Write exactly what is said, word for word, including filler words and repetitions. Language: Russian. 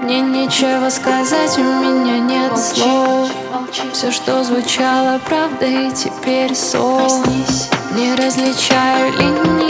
Мне нечего сказать, у меня нет Молчи, слов. молчи. Все, что звучало правдой, теперь сон. Проснись. Не различаю линии